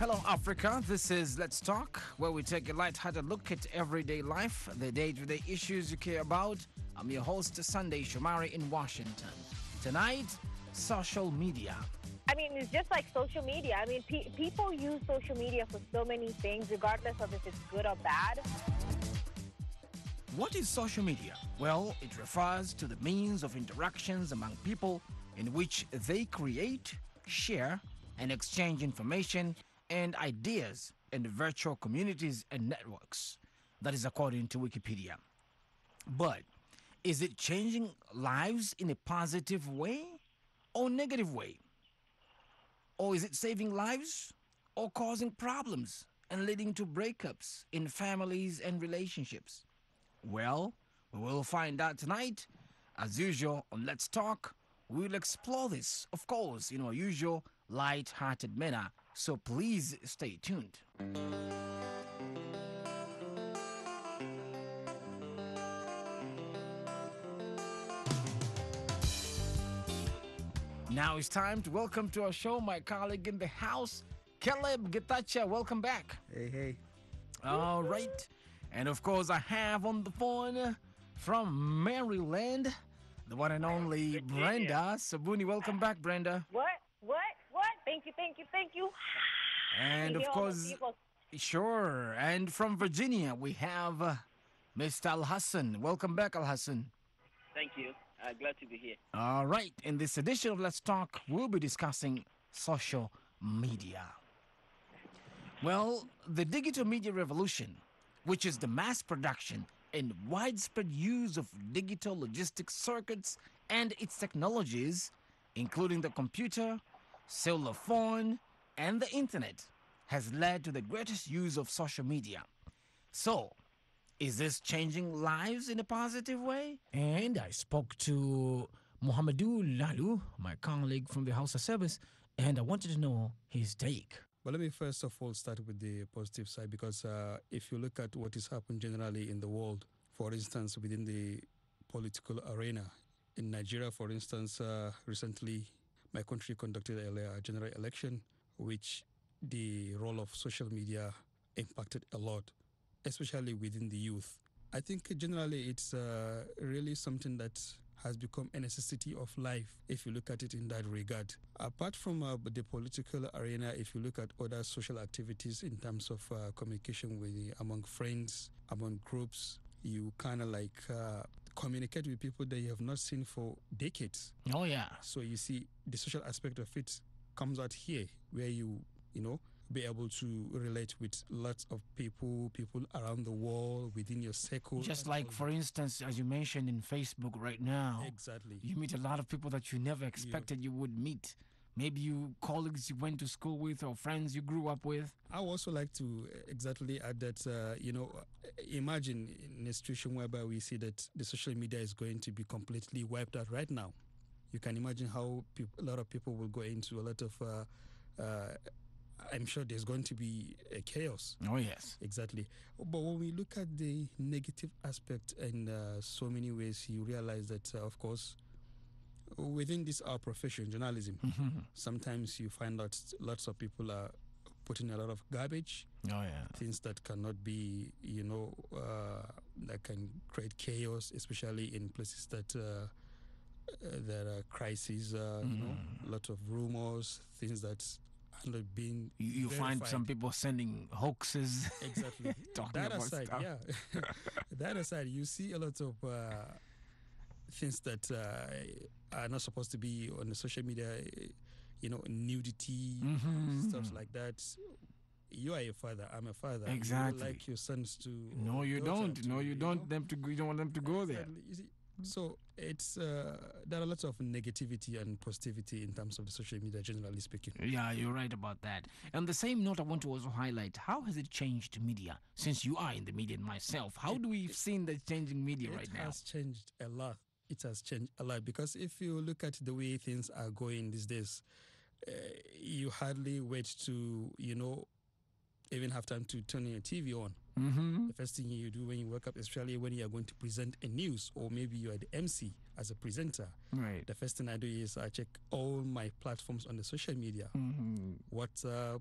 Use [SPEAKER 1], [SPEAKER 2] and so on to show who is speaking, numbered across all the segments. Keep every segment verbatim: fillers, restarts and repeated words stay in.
[SPEAKER 1] Hello, Africa. This is Let's Talk, where we take a light-hearted look at everyday life, the day-to-day issues you care about. I'm your host, Sunday Shomari in Washington. Tonight, social media.
[SPEAKER 2] I mean, it's just like social media. I mean, pe- people use social media for so many things, regardless of if it's good or bad.
[SPEAKER 1] What is social media? Well, it refers to the means of interactions among people in which they create, share, and exchange information and ideas in virtual communities and networks. That is according to Wikipedia. But is it changing lives in a positive way or negative way? Or is it saving lives or causing problems and leading to breakups in families and relationships? Well, we will find out tonight. As usual on Let's Talk, we'll explore this, of course, in our usual light-hearted manner. So please stay tuned. Now it's time to welcome to our show my colleague in the house, Caleb Getachew. Welcome back.
[SPEAKER 3] Hey, hey.
[SPEAKER 1] All right. And of course, I have on the phone from Maryland, the one and only Brenda Sabuni. Welcome back, Brenda.
[SPEAKER 2] What? What? What? Thank you, thank you, thank you.
[SPEAKER 1] And
[SPEAKER 2] You
[SPEAKER 1] of
[SPEAKER 2] hear all those
[SPEAKER 1] course,
[SPEAKER 2] people-
[SPEAKER 1] sure. And from Virginia, we have uh, Mister Al Hassan. Welcome back, Al Hassan.
[SPEAKER 4] Thank you. Uh, glad to be here.
[SPEAKER 1] All right. In this edition of Let's Talk, we'll be discussing social media. Well, the digital media revolution, which is the mass production and widespread use of digital logistics circuits and its technologies, including the computer, cellular phone, and the internet, has led to the greatest use of social media. So, is this changing lives in a positive way? And I spoke to Mohamedou Lalu, my colleague from the House of Service, and I wanted to know his take.
[SPEAKER 3] But let me first of all start with the positive side because uh, if you look at what is happening generally in the world, for instance, within the political arena, in Nigeria, for instance, uh, recently my country conducted a, a general election, which the role of social media impacted a lot, especially within the youth. I think generally it's uh, really something that has become a necessity of life if you look at it in that regard. Apart from uh, the political arena, if you look at other social activities in terms of uh, communication with among friends, among groups, you kind of like uh, communicate with people that you have not seen for decades.
[SPEAKER 1] Oh, yeah.
[SPEAKER 3] So you see the social aspect of it comes out here where you, you know, be able to relate with lots of people, people around the world, within your circle.
[SPEAKER 1] Just like, for instance, as you mentioned in Facebook right now,
[SPEAKER 3] Exactly.
[SPEAKER 1] you meet a lot of people that you never expected you would meet. Maybe you colleagues you went to school with or friends you grew up with.
[SPEAKER 3] I would also like to exactly add that, uh, you know, imagine in a situation whereby we see that the social media is going to be completely wiped out right now. You can imagine how peop- a lot of people will go into a lot of, uh, uh, I'm sure there's going to be a chaos.
[SPEAKER 1] Oh, yes.
[SPEAKER 3] Exactly. But when we look at the negative aspect in uh, so many ways, you realize that, uh, of course, within this our profession, journalism,
[SPEAKER 1] Mm-hmm.
[SPEAKER 3] sometimes you find out lots of people are putting a lot of garbage,
[SPEAKER 1] Oh, yeah.
[SPEAKER 3] things that cannot be, you know, uh, that can create chaos, especially in places that uh, uh, there are crises, uh, you know, a lot of rumors, things that are not being
[SPEAKER 1] You, you find
[SPEAKER 3] verified.
[SPEAKER 1] some people sending hoaxes.
[SPEAKER 3] Exactly.
[SPEAKER 1] Talking
[SPEAKER 3] That
[SPEAKER 1] about
[SPEAKER 3] aside,
[SPEAKER 1] stuff.
[SPEAKER 3] yeah. That aside, you see a lot of uh, things that uh, are not supposed to be on the social media, eh, you know, nudity,
[SPEAKER 1] Mhm.
[SPEAKER 3] stuff like that. You are a father. I'm a father. You
[SPEAKER 1] Exactly.
[SPEAKER 3] would like your sons to.
[SPEAKER 1] No,
[SPEAKER 3] or
[SPEAKER 1] you
[SPEAKER 3] daughter
[SPEAKER 1] don't.
[SPEAKER 3] to,
[SPEAKER 1] No, you don't.
[SPEAKER 3] know,
[SPEAKER 1] Them to go, you don't want them to go there.
[SPEAKER 3] Exactly. You see, so it's uh, there are lots of negativity and positivity in terms of the social media, generally speaking.
[SPEAKER 1] Yeah, you're right about that. On the same note, I want to also highlight how has it changed media since you are in the media and myself. How do we seen the changing media
[SPEAKER 3] It
[SPEAKER 1] right now?
[SPEAKER 3] has changed a lot. It has changed a lot because if you look at the way things are going these days, uh, you hardly wait to, you know, even have time to turn your T V on.
[SPEAKER 1] Mm-hmm.
[SPEAKER 3] The first thing you do when you wake up, especially when you are going to present a news or maybe you are the M C as a presenter,
[SPEAKER 1] Right.
[SPEAKER 3] the first thing I do is I check all my platforms on the social media,
[SPEAKER 1] Mm-hmm.
[SPEAKER 3] WhatsApp,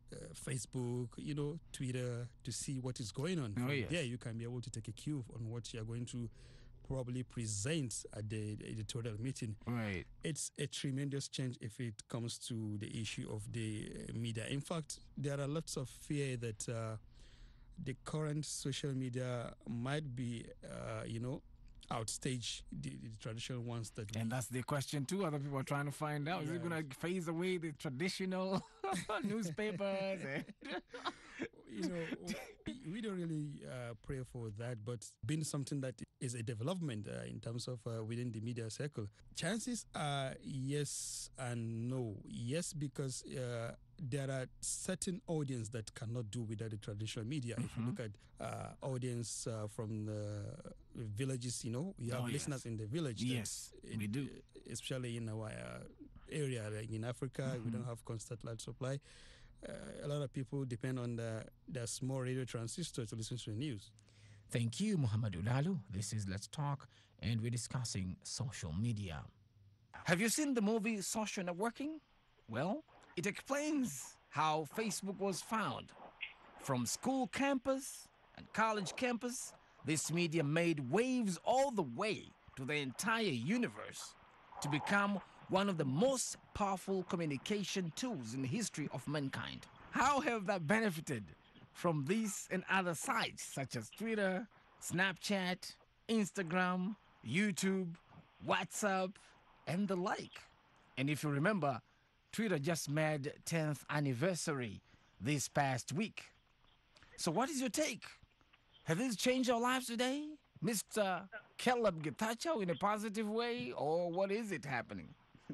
[SPEAKER 3] uh, Facebook, you know, Twitter, to see what is going on.
[SPEAKER 1] Oh,
[SPEAKER 3] From
[SPEAKER 1] yes.
[SPEAKER 3] there, you can be able to take a cue on what you are going to probably present at the editorial meeting.
[SPEAKER 1] Right.
[SPEAKER 3] It's a tremendous change if it comes to the issue of the uh, media. In fact, there are lots of fear that uh, the current social media might be, uh, you know, outstage the, the traditional ones that we
[SPEAKER 1] And that's the question too. Other people are trying to find out: is it
[SPEAKER 3] Yeah.
[SPEAKER 1] going to phase away the traditional newspapers? And
[SPEAKER 3] you know, we- we don't really uh, pray for that, but being something that is a development uh, in terms of uh, within the media circle, chances are yes and no. Yes, because uh, there are certain audience that cannot do without the traditional media. If you look at uh, audience uh, from the villages, you know, we have
[SPEAKER 1] Oh, yes.
[SPEAKER 3] listeners in the village. that
[SPEAKER 1] Yes,
[SPEAKER 3] it-
[SPEAKER 1] we do.
[SPEAKER 3] Especially in our uh, area, like in Africa, we don't have constant light supply. Uh, a lot of people depend on the, the small radio transistor to listen to the news.
[SPEAKER 1] Thank you, Muhammad Ulalu. This is Let's Talk, and we're discussing social media. Have you seen the movie Social Networking? Well, it explains how Facebook was found. From school campus and college campus, this media made waves all the way to the entire universe to become one of the most powerful communication tools in the history of mankind. How have that benefited from these and other sites such as Twitter, Snapchat, Instagram, YouTube, WhatsApp, and the like? And if you remember, Twitter just made tenth anniversary this past week. So what is your take? Have these changed our lives today, Mister Caleb Getachew, in a positive way, or what is it happening?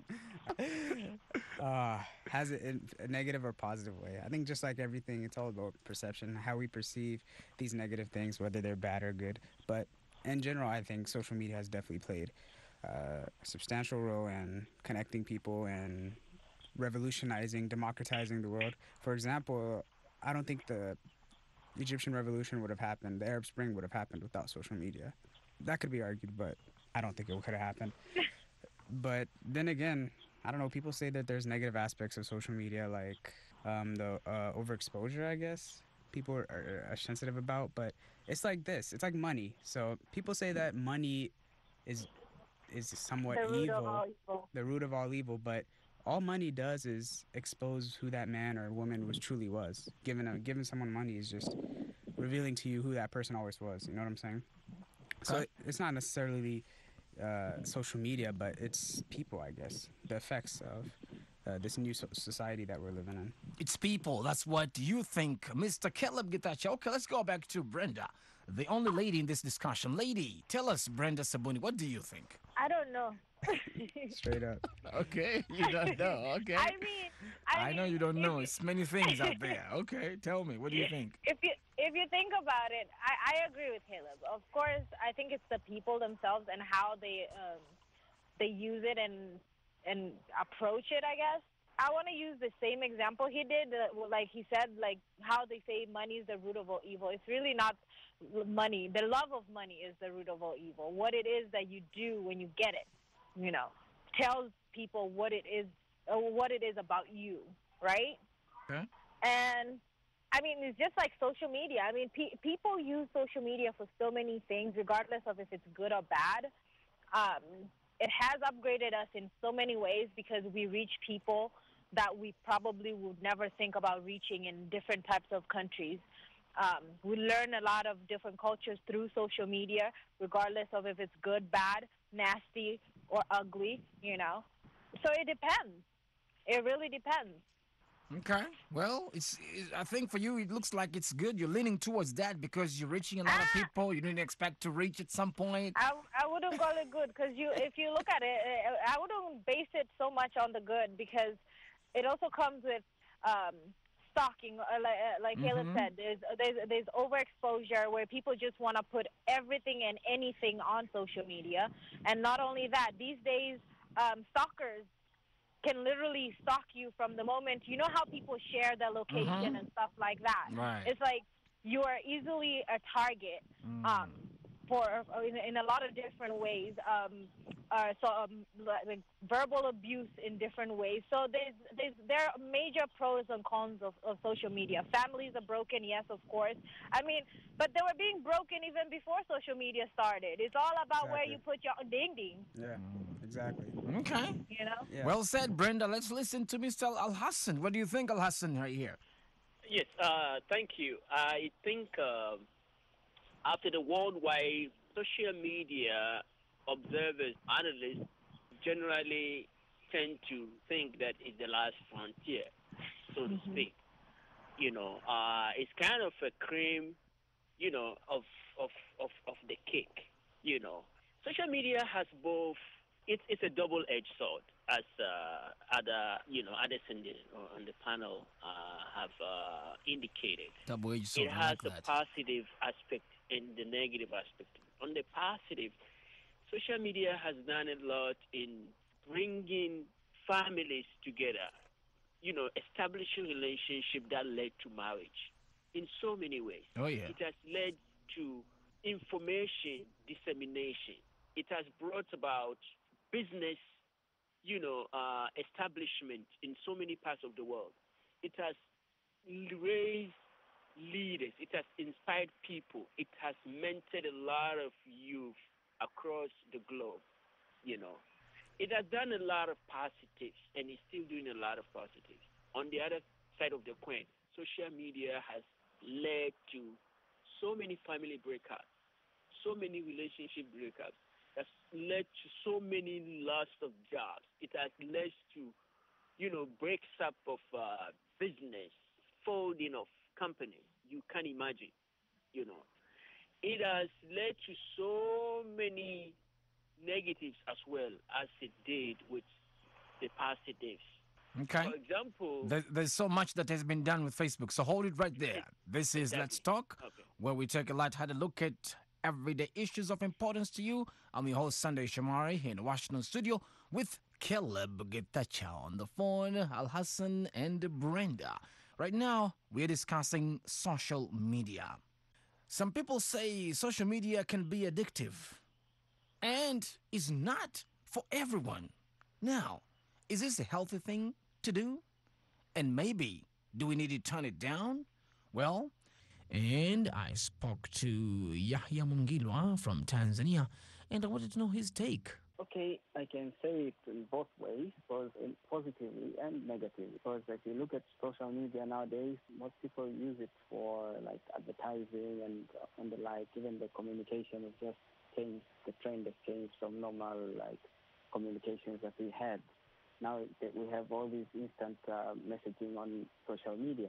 [SPEAKER 5] uh, has it in a negative or positive way? I think just like everything, it's all about perception, how we perceive these negative things, whether they're bad or good. But in general, I think social media has definitely played uh, a substantial role in connecting people and revolutionizing, democratizing the world. For example, I don't think the Egyptian revolution would have happened, the Arab Spring would have happened without social media. That could be argued, but I don't think it could have happened. But then again, I don't know, people say that there's negative aspects of social media, like um, the uh, overexposure, I guess, people are, are, are sensitive about. But it's like this, it's like money. So people say that money is is somewhat
[SPEAKER 2] The root
[SPEAKER 5] evil,
[SPEAKER 2] of all evil.
[SPEAKER 5] the root of all evil, but all money does is expose who that man or woman was truly was. Giving a, giving someone money is just revealing to you who that person always was. You know what I'm saying? So
[SPEAKER 1] Okay.
[SPEAKER 5] it, it's not necessarily uh, social media, but it's people, I guess. The effects of uh, this new so- society that we're living in.
[SPEAKER 1] It's people. That's what you think, Mister Caleb Getachew. Okay, let's go back to Brenda, the only lady in this discussion. Lady, tell us, Brenda Sabuni, what do you think?
[SPEAKER 2] I don't know.
[SPEAKER 5] Straight up.
[SPEAKER 1] Okay, you don't know. Okay.
[SPEAKER 2] I mean, I,
[SPEAKER 1] I know
[SPEAKER 2] mean,
[SPEAKER 1] you don't
[SPEAKER 2] if
[SPEAKER 1] know.
[SPEAKER 2] you-
[SPEAKER 1] It's many things out there. Okay, tell me. What do you think?
[SPEAKER 2] If you if you think about it, I, I agree with Caleb. Of course, I think it's the people themselves and how they um, they use it and and approach it, I guess. I want to use the same example he did. Uh, like he said, like how they say money is the root of all evil. It's really not money. The love of money is the root of all evil. What it is that you do when you get it, you know, tells people what it is, or what it is about you, right?
[SPEAKER 1] Okay.
[SPEAKER 2] And I mean, it's just like social media. I mean, pe- people use social media for so many things, regardless of if it's good or bad. Um, it has upgraded us in so many ways because we reach people that we probably would never think about reaching in different types of countries. Um, we learn a lot of different cultures through social media, regardless of if it's good, bad, nasty, or ugly, you know. So it depends. It really depends.
[SPEAKER 1] Okay. Well, it's, it's. I think for you, it looks like it's good. You're leaning towards that because you're reaching a lot of
[SPEAKER 2] Ah!
[SPEAKER 1] people you didn't expect to reach at some point.
[SPEAKER 2] I, I wouldn't call it good because you, if you look at it, I wouldn't base it so much on the good because it also comes with um, stalking, uh, like, uh, like Caleb
[SPEAKER 1] Mhm.
[SPEAKER 2] said. There's, there's there's overexposure where people just want to put everything and anything on social media, and not only that, these days um, stalkers can literally stalk you from the moment. You know how people share their location
[SPEAKER 1] Mhm.
[SPEAKER 2] and stuff like that.
[SPEAKER 1] Right.
[SPEAKER 2] It's like you are easily a target.
[SPEAKER 1] Mm.
[SPEAKER 2] Um, for in, in a lot of different ways. Um, uh, so um, like verbal abuse in different ways. So there's, there's there are major pros and cons of, of social media. Families are broken, yes, of course. I mean, but they were being broken even before social media started. It's all about where
[SPEAKER 5] Exactly.
[SPEAKER 2] you put your ding ding.
[SPEAKER 5] Yeah, exactly.
[SPEAKER 1] Okay.
[SPEAKER 2] You know.
[SPEAKER 5] Yeah.
[SPEAKER 1] Well said, Brenda. Let's listen to Mister Al Hassan. What do you think, Al Hassan, right here?
[SPEAKER 4] Yes, uh, thank you. I think um after the worldwide social media, observers, analysts generally tend to think that it's the last frontier, so to
[SPEAKER 2] Mm-hmm.
[SPEAKER 4] speak. You know, uh, it's kind of a cream, you know, of of of of the cake. You know, social media has both. It's it's a double-edged sword, as uh, other you know others in the on the panel uh, have uh, indicated.
[SPEAKER 1] Double-edged
[SPEAKER 4] It
[SPEAKER 1] sword. I
[SPEAKER 4] has
[SPEAKER 1] like
[SPEAKER 4] a
[SPEAKER 1] that.
[SPEAKER 4] positive aspect and the negative aspect. On the positive, social media has done a lot in bringing families together, you know, establishing relationship that led to marriage in so many ways.
[SPEAKER 1] Oh, yeah.
[SPEAKER 4] It has led to information dissemination. It has brought about business, you know, uh, establishment in so many parts of the world. It has raised leaders. It has inspired people. It has mentored a lot of youth across the globe, you know. It has done a lot of positives and is still doing a lot of positives. On the other side of the coin, social media has led to so many family breakups, so many relationship breakups, has led to so many loss of jobs. It has led to, you know, breaks up of uh, business, folding of companies. You can imagine, you know. It has led to so many negatives as well as it did with the positives.
[SPEAKER 1] Okay.
[SPEAKER 4] For example,
[SPEAKER 1] There, there's so much that has been done with Facebook. So hold it right there.
[SPEAKER 4] it,
[SPEAKER 1] This is Let's
[SPEAKER 4] exactly.
[SPEAKER 1] Talk,
[SPEAKER 4] Okay.
[SPEAKER 1] where we take a light-hearted look at everyday issues of importance to you. I'm your host, Sunday Shamari, here in the Washington studio with Caleb Getacha on the phone, Al Hassan, and Brenda. Right now, we're discussing social media. Some people say social media can be addictive and is not for everyone. Now, is this a healthy thing to do? And maybe, do we need to turn it down? Well, and I spoke to Yahya Mungilwa from Tanzania, and I wanted to know his take.
[SPEAKER 6] Okay, I can say it in both ways, both in positively and negatively. Because if you look at social media nowadays, most people use it for like advertising and uh, and the like. Even the communication has just changed. The trend has changed from normal like communications that we had. Now that we have all these instant uh, messaging on social media.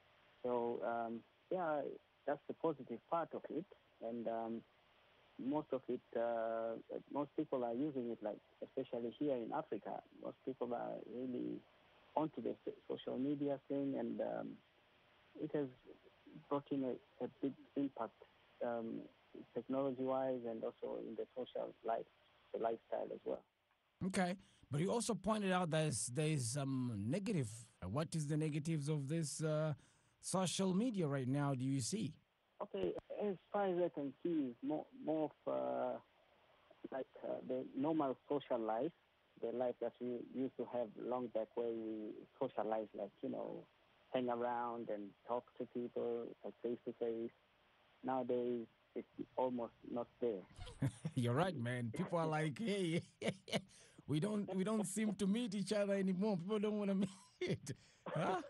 [SPEAKER 6] So um, yeah, that's the positive part of it, and. Um, most of it, uh, most people are using it, like especially here in Africa. Most people are really onto the social media thing, and um, it has brought in a, a big impact, um, technology-wise, and also in the social life, the lifestyle as well.
[SPEAKER 1] Okay, but you also pointed out there's there's um negative. What is the negatives of this uh, social media right now? Do you see?
[SPEAKER 6] Okay, as far as I can see, it's more, more of uh, like uh, the normal social life, the life that we used to have long back where we socialize, like, you know, hang around and talk to people like face to face. Nowadays, it's almost not there.
[SPEAKER 1] You're right, man. People are like, hey, we don't we don't seem to meet each other anymore. People don't want to meet. Huh?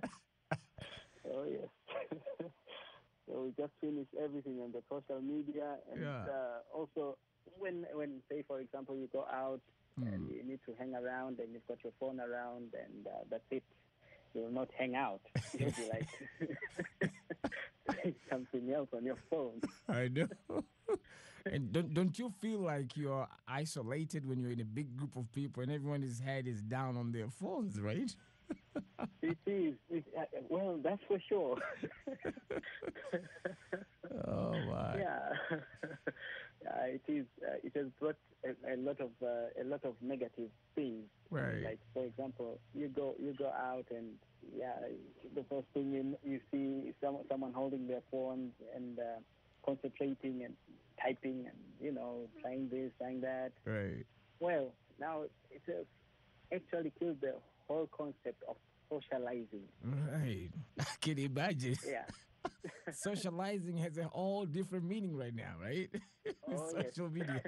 [SPEAKER 6] Oh, yes. So we just finish everything on the social media, and
[SPEAKER 1] Yeah.
[SPEAKER 6] uh, also when when say for example you go out and
[SPEAKER 1] Hmm.
[SPEAKER 6] you need to hang around and you've got your phone around and uh, that's it. You will not hang out. You'll be like something else on your phone.
[SPEAKER 1] I know. And don't don't you feel like you're isolated when you're in a big group of people and everyone's head is down on their phones, right?
[SPEAKER 6] It is. It, uh, well, that's for sure.
[SPEAKER 1] Oh my.
[SPEAKER 6] Yeah. Yeah, it is. Uh, it has brought a, a lot of uh, a lot of negative things.
[SPEAKER 1] Right.
[SPEAKER 6] Like for example, you go you go out and yeah, the first thing you you see is some, someone holding their phone and uh, concentrating and typing and you know trying this, trying that.
[SPEAKER 1] Right.
[SPEAKER 6] Well, now it has actually killed the whole concept of socializing.
[SPEAKER 1] Right. I can imagine.
[SPEAKER 6] Yeah.
[SPEAKER 1] Socializing has a whole different meaning right now, right? With
[SPEAKER 6] Oh, yes.
[SPEAKER 1] social media.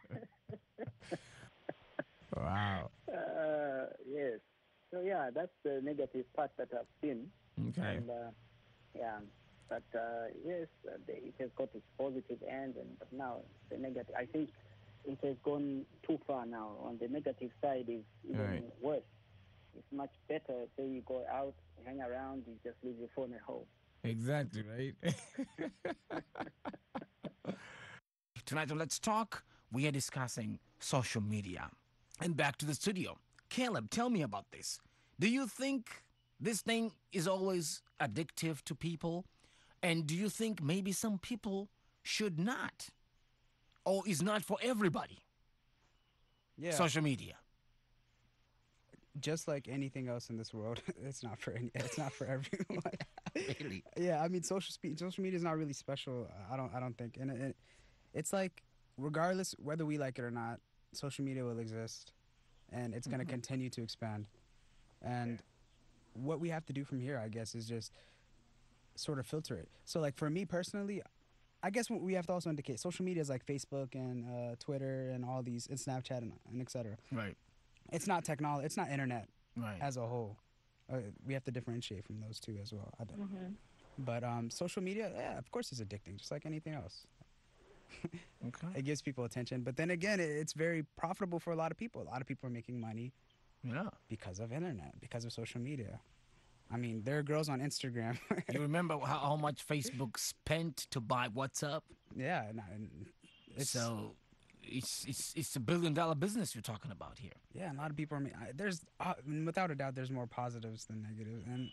[SPEAKER 1] Wow.
[SPEAKER 6] Uh, yes. So yeah, that's the negative part that I've seen.
[SPEAKER 1] Okay.
[SPEAKER 6] And uh, yeah, but uh, yes, uh, the, it has got its positive end, and but now the negative. I think it has gone too far now. On the negative side is even
[SPEAKER 1] Right.
[SPEAKER 6] worse. It's much better. Say you go out, hang around, you just leave your phone at home.
[SPEAKER 1] Exactly, right? Tonight on Let's Talk, we are discussing social media. And back to the studio. Caleb, tell me about this. Do you think this thing is always addictive to people? And do you think maybe some people should not? Or is not for everybody?
[SPEAKER 5] Yeah.
[SPEAKER 1] Social media.
[SPEAKER 5] Just like anything else in this world, it's not for any. It's not for everyone.
[SPEAKER 1] Really?
[SPEAKER 5] Yeah, I mean, social spe- social media is not really special. I don't. I don't think, and it, it's like, regardless whether we like it or not, social media will exist, and it's going to continue to expand. And what we have to do from here, I guess, is just sort of filter it. So, like for me personally, I guess what we have to also indicate social media is like Facebook and uh, Twitter and all these, and Snapchat and, and et cetera.
[SPEAKER 1] Right.
[SPEAKER 5] It's not technology. It's not internet
[SPEAKER 1] Right.
[SPEAKER 5] as a whole. Uh, we have to differentiate from those two as well. I think. But um, social media, yeah, of course, is addicting, just like anything else.
[SPEAKER 1] Okay.
[SPEAKER 5] It gives people attention, but then again, it, it's very profitable for a lot of people. A lot of people are making money
[SPEAKER 1] Yeah.
[SPEAKER 5] because of internet, because of social media. I mean, there are girls on Instagram.
[SPEAKER 1] You remember how, how much Facebook spent to buy WhatsApp?
[SPEAKER 5] yeah, and, and it's,
[SPEAKER 1] So it's it's it's a billion dollar business you're talking about here.
[SPEAKER 5] yeah, a lot of people are. ma- I- There's uh, without a doubt, there's more positives than negatives, and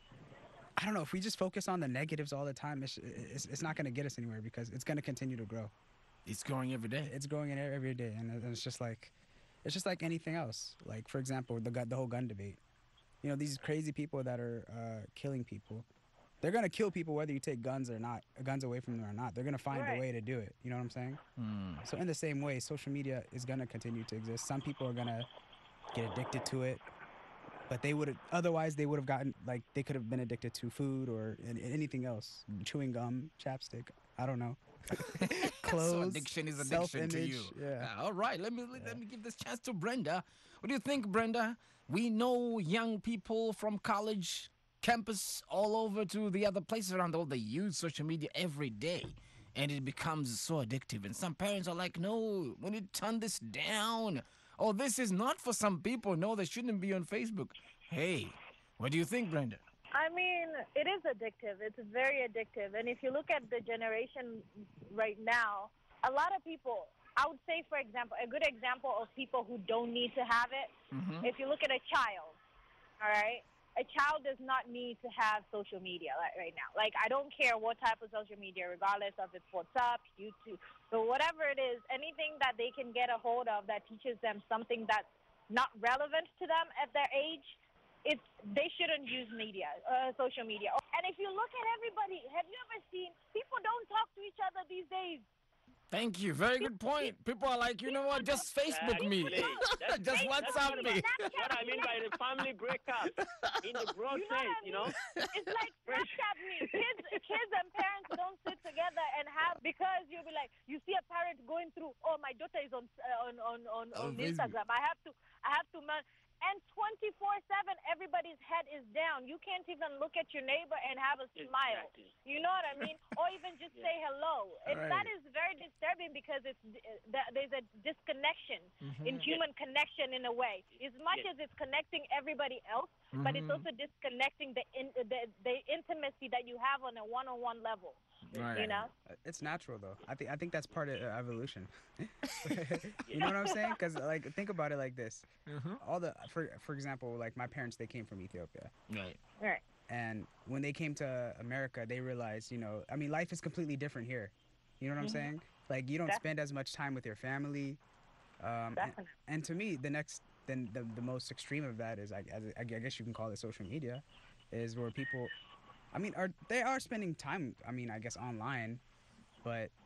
[SPEAKER 5] I don't know if we just focus on the negatives all the time. It's it's, it's not going to get us anywhere because it's going to continue to grow.
[SPEAKER 1] It's growing every day.
[SPEAKER 5] It's growing in every day, and it- it's just like, it's just like anything else. Like for example, the gun, the whole gun debate. You know, these crazy people that are uh, killing people, they're gonna kill people whether you take guns or not, guns away from them or not. They're gonna find
[SPEAKER 2] Right.
[SPEAKER 5] a way to do it. You know what I'm saying?
[SPEAKER 1] Hmm.
[SPEAKER 5] So in the same way, social media is gonna continue to exist. Some people are gonna get addicted to it, but they would otherwise they would have gotten like they could have been addicted to food or an- anything else, chewing gum, chapstick. I don't know. Clothes.
[SPEAKER 1] So addiction is addiction to
[SPEAKER 5] self-image,
[SPEAKER 1] you.
[SPEAKER 5] Yeah.
[SPEAKER 1] Ah, all right. Let me let, let me give this chance to Brenda. What do you think, Brenda? We know young people from college campus all over to the other places around the world. They use social media every day, and it becomes so addictive. And some parents are like, "No, we need to turn this down." Oh, this is not for some people. No, they shouldn't be on Facebook. Hey, what do you think, Brenda?
[SPEAKER 2] I mean, it is addictive. It's very addictive. And if you look at the generation right now, a lot of people, I would say, for example, a good example of people who don't need to have it,
[SPEAKER 1] Mm-hmm.
[SPEAKER 2] if you look at a child, all right? A child does not need to have social media like, right now. Like, I don't care what type of social media, regardless of it's WhatsApp, YouTube, so whatever it is, anything that they can get a hold of that teaches them something that's not relevant to them at their age, it's they shouldn't use media, uh, social media. And if you look at everybody, have you ever seen people don't talk to each other these days?
[SPEAKER 1] Thank you. Very good point. People are like, you know what? Just Facebook me.
[SPEAKER 4] Exactly. That's-
[SPEAKER 1] Just
[SPEAKER 4] that's
[SPEAKER 1] WhatsApp
[SPEAKER 4] what
[SPEAKER 1] me.
[SPEAKER 4] What I mean by the family breakup in the broad
[SPEAKER 2] You know
[SPEAKER 4] sense,
[SPEAKER 2] what I
[SPEAKER 4] you know?
[SPEAKER 2] It's like Snapchat me. Kids, kids and parents don't sit together and have because you'll be like, you see a parent going through. Oh, my daughter is on uh, on on on,
[SPEAKER 1] On
[SPEAKER 2] on
[SPEAKER 1] Facebook.
[SPEAKER 2] Instagram. I have to, I have to man. And twenty-four seven, everybody's head is down. You can't even look at your neighbor and have a smile.
[SPEAKER 4] Exactly.
[SPEAKER 2] You know what I mean? Or even just say hello. And that
[SPEAKER 1] Right.
[SPEAKER 2] is very disturbing because it's that there's a disconnection
[SPEAKER 1] Mm-hmm.
[SPEAKER 2] in human connection in a way. As much
[SPEAKER 4] Yes.
[SPEAKER 2] as it's connecting everybody else, but it's
[SPEAKER 1] Mhm.
[SPEAKER 2] also disconnecting the, in, the the intimacy that you have on a one-on-one level.
[SPEAKER 1] Right.
[SPEAKER 2] You know?
[SPEAKER 5] It's natural though. I think I think that's part of uh, evolution. You know what I'm saying? Because like think about it like this.
[SPEAKER 1] Mm-hmm.
[SPEAKER 5] All the for for example, like my parents, they came from Ethiopia,
[SPEAKER 1] Right.
[SPEAKER 2] Right.
[SPEAKER 5] and when they came to America, they realized, you know, I mean, life is completely different here. You know what I'm saying? Like you don't
[SPEAKER 2] Def-
[SPEAKER 5] spend as much time with your family. Um, and,
[SPEAKER 2] Definitely.
[SPEAKER 5] and to me, the next, then the, the most extreme of that is, I, I guess you can call it social media, is where people, I mean, are they are spending time, I mean, I guess online, but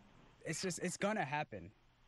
[SPEAKER 5] it's just it's gonna happen,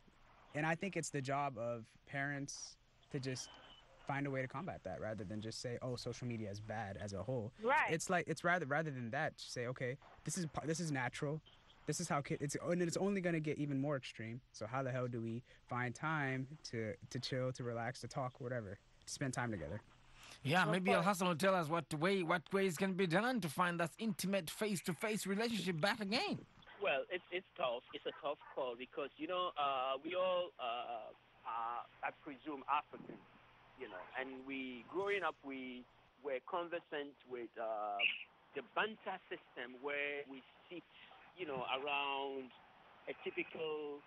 [SPEAKER 5] and I think it's the job of parents to just find a way to combat that rather than just say, oh, social media is bad as a whole.
[SPEAKER 2] Right.
[SPEAKER 5] It's like it's rather rather than that, just say, okay, this is this is natural. This is how kids. It's and it's only gonna get even more extreme. So how the hell do we find time to to chill, to relax, to talk, whatever, to spend time together?
[SPEAKER 1] Yeah, maybe Al Hassan will tell us what way what ways can be done to find that intimate face-to-face relationship back again.
[SPEAKER 4] Well, it's it's tough. It's a tough call because you know uh, we all uh, are, I presume, Africans, you know, and we growing up we were conversant with uh, the Banta system where we sit, you know, around a typical.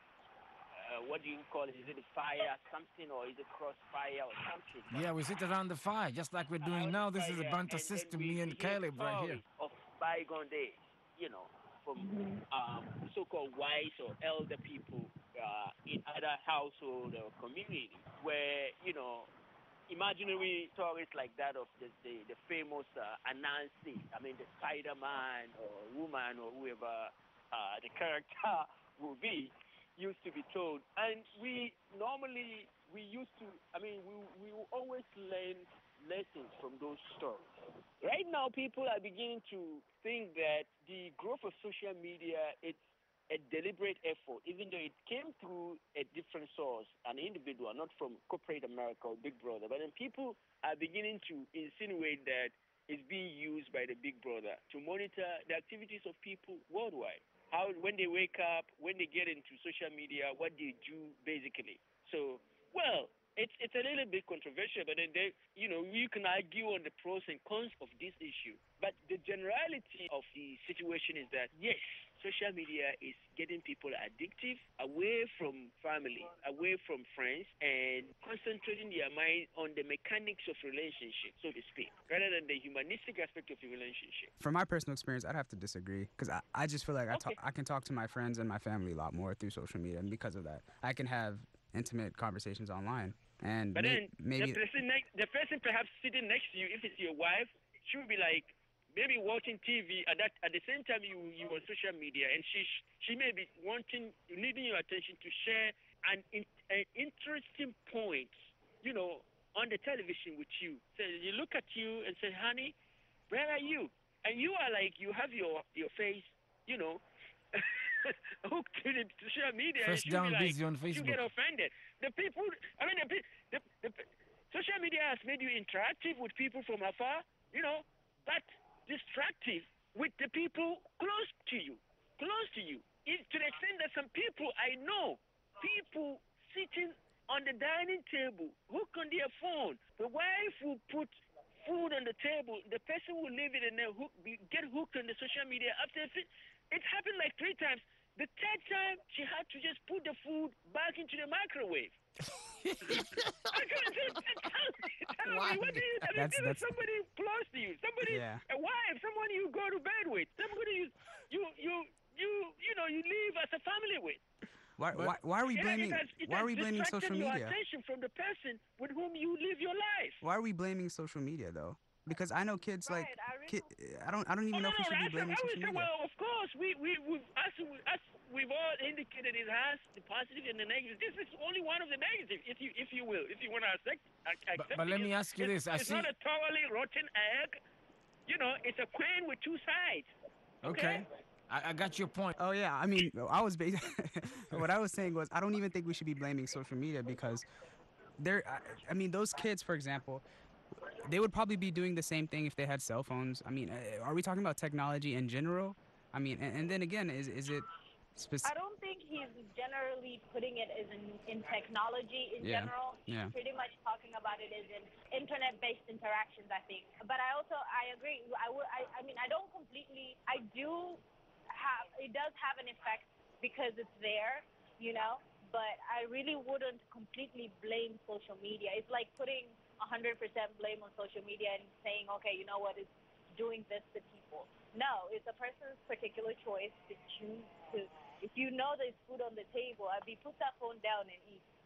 [SPEAKER 4] Uh, what do you call it? Is it a fire, something, or is it crossfire or something?
[SPEAKER 1] Yeah, we sit around the fire just like we're doing now. This is a Banta system, me and Caleb right here.
[SPEAKER 4] Of bygone days, you know, from um, so-called wise or elder people uh, in other household or community where, you know, imaginary stories like that of the the, the famous uh, Anansi, I mean the Spider-Man or woman or whoever uh, the character will be, used to be told. And we normally, we used to, I mean, we, we will always learn lessons from those stories. Right now, people are beginning to think that the growth of social media, it's a deliberate effort, even though it came through a different source, an individual, not from corporate America or Big Brother. But then people are beginning to insinuate that it's being used by the Big Brother to monitor the activities of people worldwide. How, when they wake up, when they get into social media, what they do basically. So, well, it's it's a little bit controversial, but then they, you know, you can argue on the pros and cons of this issue. But the generality of the situation is that yes, social media is getting people addictive, away from family, away from friends, and concentrating their mind on the mechanics of relationship, so to speak, rather than the humanistic aspect of the relationship.
[SPEAKER 5] From my personal experience, I'd have to disagree because I, I just feel like I,
[SPEAKER 4] Okay.
[SPEAKER 5] talk, I can talk to my friends and my family a lot more through social media, and because of that, I can have intimate conversations online. And
[SPEAKER 4] But
[SPEAKER 5] may,
[SPEAKER 4] then
[SPEAKER 5] maybe
[SPEAKER 4] the person next, the person perhaps sitting next to you, if it's your wife, she will be like maybe watching T V at that at the same time you you on social media, and she she may be wanting, needing your attention to share an, in, an interesting point, you know, on the television with you. So you look at you and say, honey, where are you? And you are like, you have your your face, you know, hooked to the social media.
[SPEAKER 1] First
[SPEAKER 4] and she'll
[SPEAKER 1] down
[SPEAKER 4] be like,
[SPEAKER 1] busy on
[SPEAKER 4] you
[SPEAKER 1] Facebook.
[SPEAKER 4] get offended. The people, I mean, the, pe- the, the social media has made you interactive with people from afar, you know, but distractive with the people close to you, close to you. It, to the extent that some people I know, people sitting on the dining table, hooked on their phone. The wife will put food on the table. The person will leave it and then hook, be, get hooked on the social media. After it, it happened like three times. The third time, she had to just put the food back into the microwave. I couldn't say, tell
[SPEAKER 1] Why?
[SPEAKER 4] me, what do you, I mean,
[SPEAKER 5] That's-
[SPEAKER 4] this
[SPEAKER 5] that's-
[SPEAKER 4] is somebody close to you, somebody,
[SPEAKER 5] Yeah.
[SPEAKER 4] a wife, someone you go to bed with, somebody you, you, you, you, you know, you live as a family with.
[SPEAKER 5] why, why, why are we
[SPEAKER 4] It-
[SPEAKER 5] blaming
[SPEAKER 4] it has, it
[SPEAKER 5] why
[SPEAKER 4] has
[SPEAKER 5] are we blaming
[SPEAKER 4] distracted
[SPEAKER 5] social
[SPEAKER 4] your
[SPEAKER 5] media?
[SPEAKER 4] attention from the person with whom you live your life.
[SPEAKER 5] Why are we blaming social media though? Because I know kids like
[SPEAKER 2] Right, I really-
[SPEAKER 5] kid, I don't I don't even know
[SPEAKER 4] Oh,
[SPEAKER 5] if we
[SPEAKER 4] no,
[SPEAKER 5] should be
[SPEAKER 4] right, so
[SPEAKER 5] blaming
[SPEAKER 4] I would
[SPEAKER 5] social
[SPEAKER 4] say,
[SPEAKER 5] media.
[SPEAKER 4] well, of course, we, we, we've, as, we, as we've all indicated, it has the positive and the negative. This is only one of the negatives, if you, if you will, if you want to accept, accept
[SPEAKER 1] but let
[SPEAKER 4] it.
[SPEAKER 1] me ask you
[SPEAKER 4] It's-
[SPEAKER 1] this. I
[SPEAKER 4] It's
[SPEAKER 1] see-
[SPEAKER 4] not a thoroughly rotten egg. You know, it's a coin with two sides.
[SPEAKER 1] Okay, I, I got your point.
[SPEAKER 5] Oh yeah, I mean, I was bas- what I was saying was I don't even think we should be blaming social media because there. I, I mean, those kids, for example, they would probably be doing the same thing if they had cell phones. I mean, uh, are we talking about technology in general? I mean, and, and then again, is is it
[SPEAKER 2] I
[SPEAKER 5] specific?
[SPEAKER 2] don't think he's generally putting it as in, in technology in
[SPEAKER 5] Yeah,
[SPEAKER 2] general. He's
[SPEAKER 5] yeah.
[SPEAKER 2] pretty much talking about it as in internet-based interactions, I think. But I also, I agree. I, would, I, I mean, I don't completely, I do have, it does have an effect because it's there, you know, but I really wouldn't completely blame social media. It's like putting one hundred percent blame on social media and saying, okay, you know what, it's doing this to people. No, it's a person's particular choice to choose to, if you know there's food on the table, I'd be put that phone down and eat.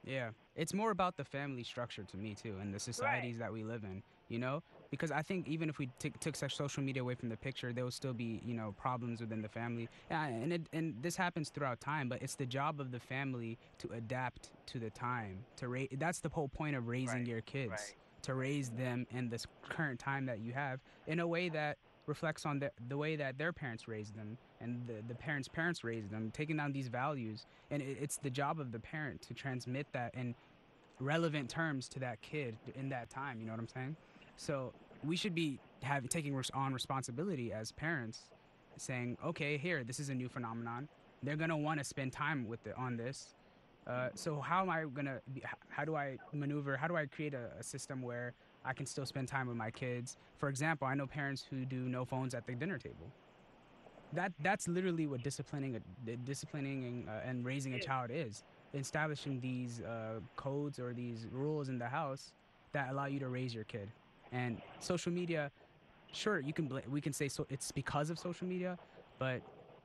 [SPEAKER 5] Yeah, it's more about the family structure to me too, and the societies
[SPEAKER 2] Right.
[SPEAKER 5] that we live in. You know, because I think even if we t- took such social media away from the picture, there will still be you know problems within the family. Yeah, and it, and this happens throughout time, but it's the job of the family to adapt to the time. To raise that's the whole point of raising
[SPEAKER 7] Right.
[SPEAKER 5] your kids,
[SPEAKER 7] Right.
[SPEAKER 5] to raise them in this current time that you have in a way that reflects on the, the way that their parents raised them and the, the parents' parents raised them, taking down these values. And it, it's the job of the parent to transmit that in relevant terms to that kid in that time. You know what I'm saying? So we should be having taking res- on responsibility as parents, saying, okay, here, this is a new phenomenon. They're gonna want to spend time with it on this. Uh, so how am I gonna? Be, h- how do I maneuver? How do I create a, a system where I can still spend time with my kids? For example, I know parents who do no phones at the dinner table. That that's literally what disciplining a, di- disciplining and, uh, and raising a child is. Establishing these uh, codes or these rules in the house that allow you to raise your kid. And social media, sure, you can bl- we can say so it's because of social media, but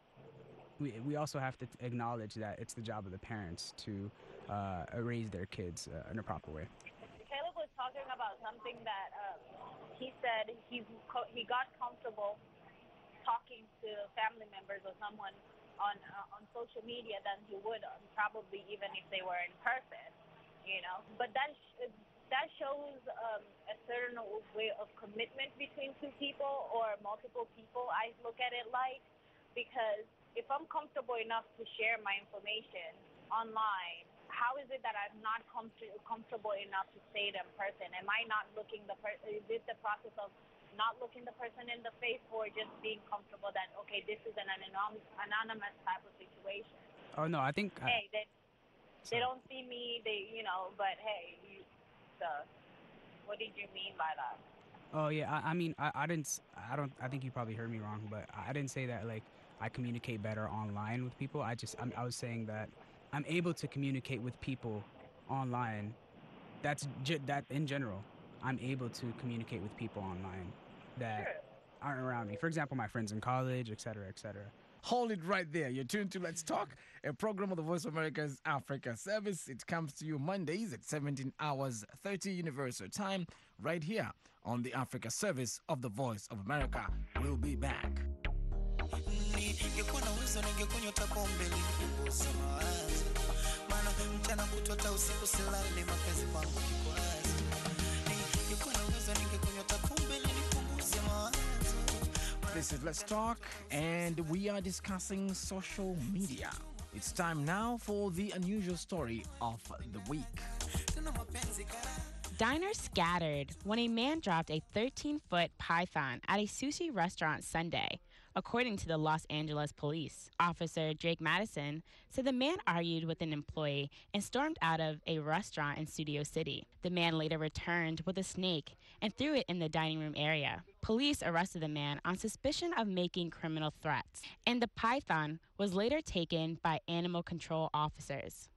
[SPEAKER 5] we we also have to acknowledge that it's the job of the parents to uh, raise their kids uh, in a proper way.
[SPEAKER 2] Caleb was talking about something that um, he said he's co- he got comfortable talking to family members or someone on uh, on social media than he would um, probably even if they were in person, you know. But that sh- that shows um, a certain way of commitment between two people or multiple people. I look at it like, because if I'm comfortable enough to share my information online, how is it that I'm not com- comfortable enough to say it in person? Am I not looking the per- is it the process of not looking the person in the face, or just being comfortable that, okay, this is an anonymous, anonymous type of situation?
[SPEAKER 5] Oh no, I think. I,
[SPEAKER 2] Hey, they they don't see me, they you know, but hey, you, the what did you mean by that?
[SPEAKER 5] Oh yeah, I, I mean, I, I didn't, s- I don't, I think you probably heard me wrong, but I didn't say that like I communicate better online with people. I just, I'm, I was saying that I'm able to communicate with people online. That's ge- that in general, I'm able to communicate with people online that aren't around me. For example, my friends in college, et cetera, et cetera.
[SPEAKER 1] Hold it right there. You're tuned to Let's Talk, a program of the Voice of America's Africa Service. It comes to you Mondays at seventeen hours thirty Universal Time, right here on the Africa Service of the Voice of America. We'll be back.
[SPEAKER 8] Ningekuwa na uwezo ningekunywa hata pombe nipunguze mawazo, maana mchana kutwa hata usiku silali, mapenzi kwangu kikwazo. Ningekuwa na uwezo ningekunywa hata pombe nipunguze mawazo.
[SPEAKER 1] This is Let's Talk, and we are discussing social media. It's time now for the unusual story of the week.
[SPEAKER 8] Tuna mapenzi kara.
[SPEAKER 9] Diners scattered when a man dropped a thirteen-foot python at a sushi restaurant Sunday, according to the Los Angeles police. Officer Drake Madison said the man argued with an employee and stormed out of a restaurant in Studio City. The man later returned with a snake and threw it in the dining room area. Police arrested the man on suspicion of making criminal threats, and the python was later taken by animal control officers.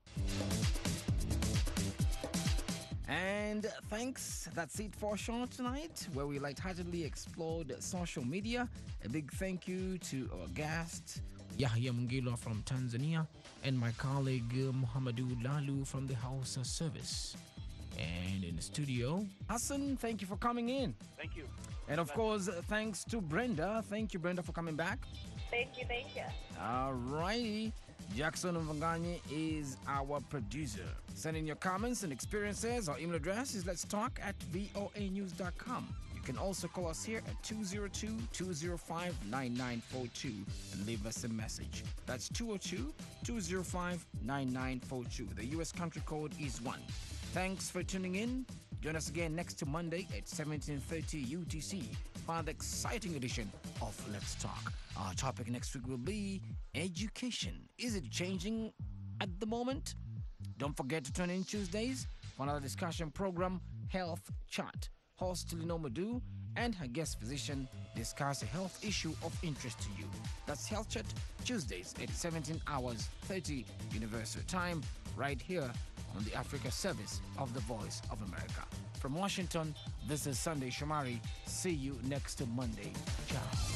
[SPEAKER 1] And thanks, that's it for our show tonight, where we lightheartedly explored social media. A big thank you to our guest, Yahya Mungilo from Tanzania, and my colleague, uh, Muhammadu Lalu from the House Service. And in the studio, Hassan, thank you for coming in.
[SPEAKER 4] Thank you.
[SPEAKER 1] And of course, thanks to Brenda. Thank you, Brenda, for coming back.
[SPEAKER 2] Thank you, thank you.
[SPEAKER 1] All righty. Jackson Mvanganye is our producer. Send in your comments and experiences. Our email address is let's talk at voa news dot com. You can also call us here at two oh two, two oh five, nine nine four two and leave us a message. That's two oh two, two oh five, nine nine four two. The U S country code is one. Thanks for tuning in. Join us again next Monday at seventeen thirty U T C for another exciting edition of Let's Talk. Our topic next week will be education. Is it changing at the moment? Don't forget to tune in Tuesdays for another discussion program, Health Chat. Host Lino Madu and her guest physician discuss a health issue of interest to you. That's Health Chat, Tuesdays at seventeen hours thirty Universal Time, right here on the Africa Service of the Voice of America. From Washington, this is Sunday Shomari. See you next Monday. Ciao.